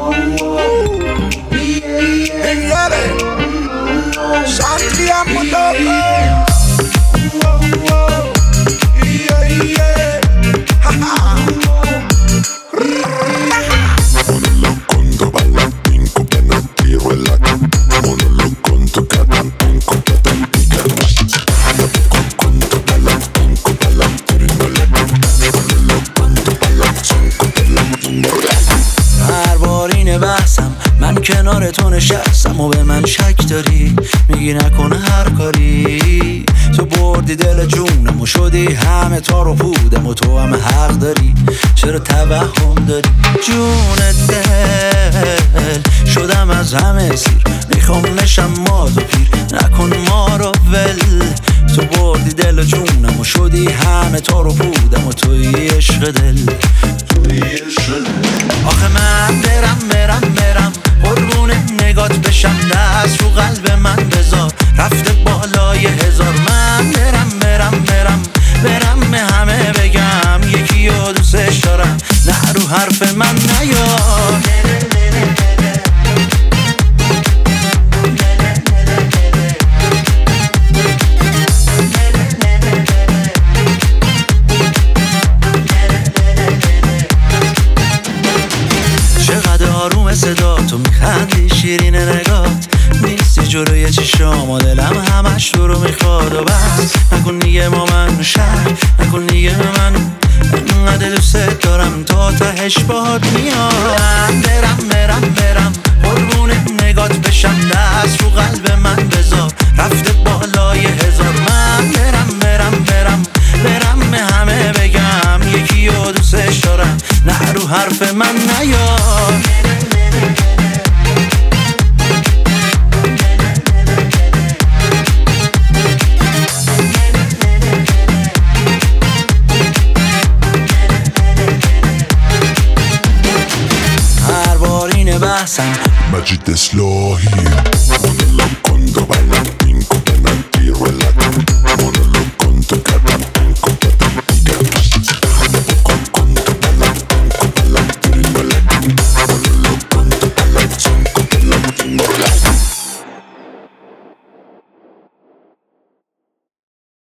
من کنار تو نشستم و به من شک داری، میگی نکنه هر کاری. تو بردی دل جونم و شدی همه تار و پودم و تو هم حق داری. چرا توهم داری جون دل؟ شدم از همه سیر، میخوام نشم ماد و پیر، نکن ما رو ول. تو بردی دل جونم و شدی همه تار و پودم و توی عشق دل. آخه من برم قربون نگات بشم، دست رو قلب من بذار رفته بالای هزار. من برم همه بگم یکی رو دوستش دارم، نه رو حرف من نیار. آروم صدا تو میخندی، شیرین نگات نیستی جلوی چشام و دلم همش تو رو میخواد. و بس نکن دیگه با من شک، نکن دیگه به من، انقدر دوست دارم تا تهش باهات میام. برم قربون نگات بشم، دست رو قلب من بذار رفته بالای هزار. من برم همه بگم یکی رو دوستش دارم، نه رو حرف من نیار. هر بار اینه بحثم مجید اصلاحی